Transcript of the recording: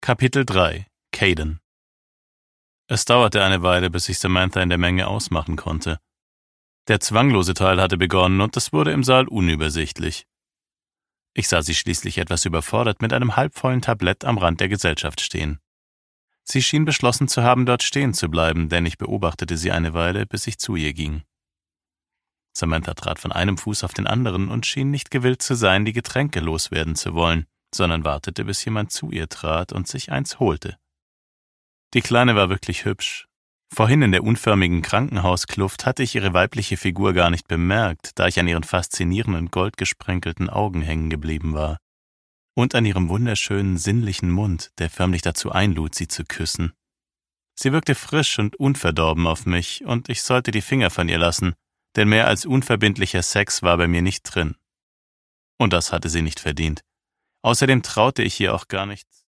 Kapitel 3 – Caden. Es dauerte eine Weile, bis ich Samantha in der Menge ausmachen konnte. Der zwanglose Teil hatte begonnen und es wurde im Saal unübersichtlich. Ich sah sie schließlich etwas überfordert mit einem halbvollen Tablett am Rand der Gesellschaft stehen. Sie schien beschlossen zu haben, dort stehen zu bleiben, denn ich beobachtete sie eine Weile, bis ich zu ihr ging. Samantha trat von einem Fuß auf den anderen und schien nicht gewillt zu sein, die Getränke loswerden zu wollen, sondern wartete, bis jemand zu ihr trat und sich eins holte. Die Kleine war wirklich hübsch. Vorhin in der unförmigen Krankenhauskluft hatte ich ihre weibliche Figur gar nicht bemerkt, da ich an ihren faszinierenden, goldgesprenkelten Augen hängen geblieben war. Und an ihrem wunderschönen, sinnlichen Mund, der förmlich dazu einlud, sie zu küssen. Sie wirkte frisch und unverdorben auf mich, und ich sollte die Finger von ihr lassen, denn mehr als unverbindlicher Sex war bei mir nicht drin. Und das hatte sie nicht verdient. Außerdem traute ich ihr auch gar nichts.